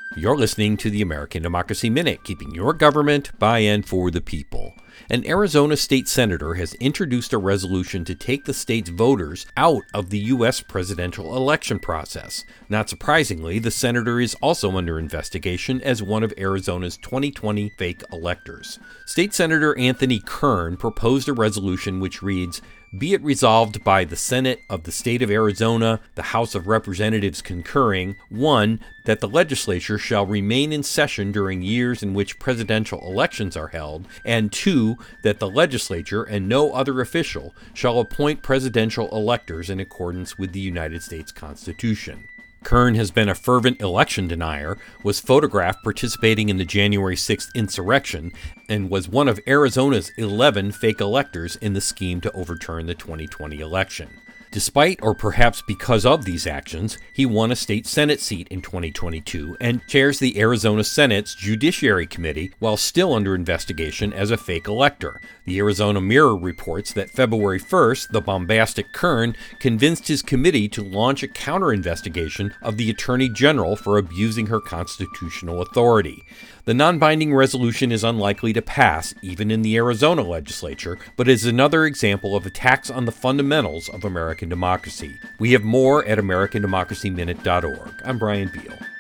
You're listening to the American Democracy Minute, keeping your government by and for the people. An Arizona state senator has introduced a resolution to take the state's voters out of the U.S. presidential election process. Not surprisingly, the senator is also under investigation as one of Arizona's 2020 fake electors. State Senator Anthony Kern proposed a resolution which reads, "Be it resolved by the Senate of the State of Arizona, the House of Representatives concurring, 1. That the legislature shall remain in session during years in which presidential elections are held, and 2. That the legislature and no other official shall appoint presidential electors in accordance with the United States Constitution." Kern has been a fervent election denier, was photographed participating in the January 6th insurrection, and was one of Arizona's 11 fake electors in the scheme to overturn the 2020 election. Despite, or perhaps because of these actions, he won a state Senate seat in 2022 and chairs the Arizona Senate's Judiciary Committee while still under investigation as a fake elector. The Arizona Mirror reports that February 1st, the bombastic Kern convinced his committee to launch a counter-investigation of the Attorney General for abusing her constitutional authority. The non-binding resolution is unlikely to pass, even in the Arizona legislature, but is another example of attacks on the fundamentals of American democracy. We have more at AmericanDemocracyMinute.org. I'm Brian Beal.